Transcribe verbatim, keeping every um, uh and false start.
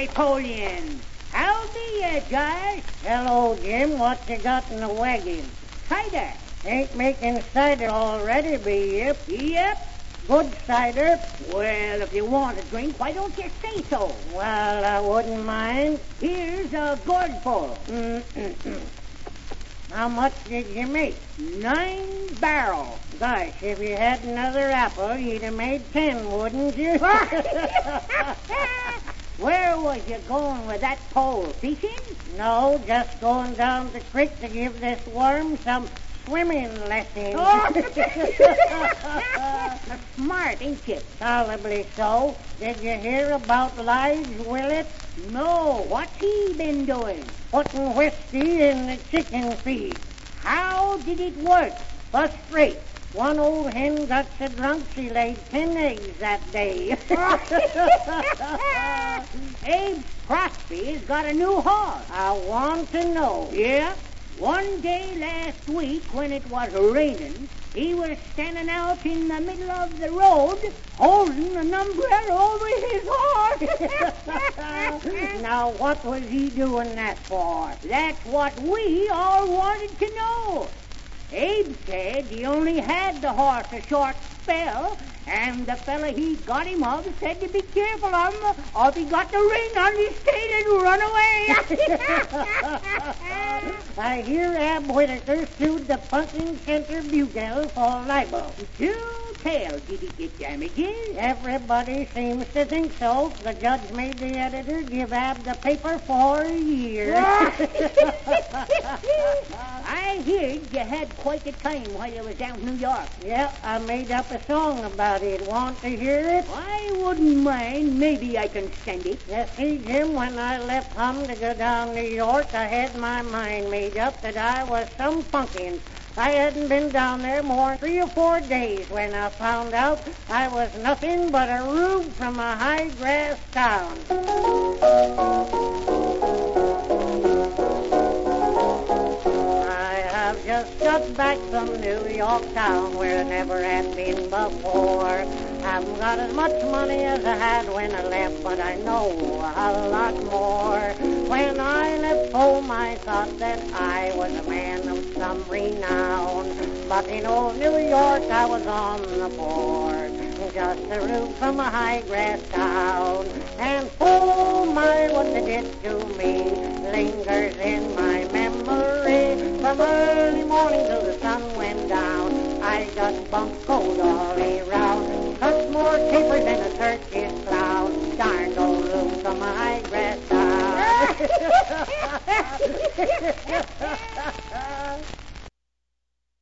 Napoleon. How be ya, Josh? Hello, Jim. What you got in the wagon? Cider. Ain't making cider already, be you? Yep. Good cider? Well, if you want a drink, why don't you say so? Well, I wouldn't mind. Here's a gourdful. Mm-mm-mm. How much did you make? Nine barrel. Gosh, if you had another apple, you'd have made ten, wouldn't you? Where was you going with that pole? Fishing? No, just going down the creek to give this worm some swimming lessons. Smart, ain't you? Tolerably so. Did you hear about Lige Willett? No, what's he been doing? Putting whiskey in the chicken feed. How did it work? First rate. One old hen got so drunk she laid ten eggs that day. Abe Crosby's got a new horse. I want to know. Yeah? One day last week when it was raining, he was standing out in the middle of the road holding an umbrella over his horse. Now, what was he doing that for? That's what we all wanted to know. Abe said he only had the horse a short spell, and the fella he got him of said to be careful of him, or if he got the ring on his tail and run away. I hear Ab Whitaker sued the Punkin Center Bugle for libel. Do tell, did he get damages? Everybody seems to think so. The judge made the editor give Ab the paper for a year. I heard you had quite a time while you was out in New York. Yeah, I made up a song about it. Want to hear it? I wouldn't mind. Maybe I can stand it. You see, Jim, when I left home to go down New York, I had my mind made up that I was some punkin. I hadn't been down there more than three or four days when I found out I was nothing but a rube from a high-grass town. I've just got back from New York town where I never had been before. Haven't got as much money as I had when I left, but I know a lot more. When I left home, I thought that I was a man of some renown. But in old New York, I was on the board, just a rube from a high-grass town. And oh my, what they did to me lingers in my memory. From early morning till the sun went down, I got bumped cold all around. Cut more capers than a circus clown. Darned old room from a high-grass town.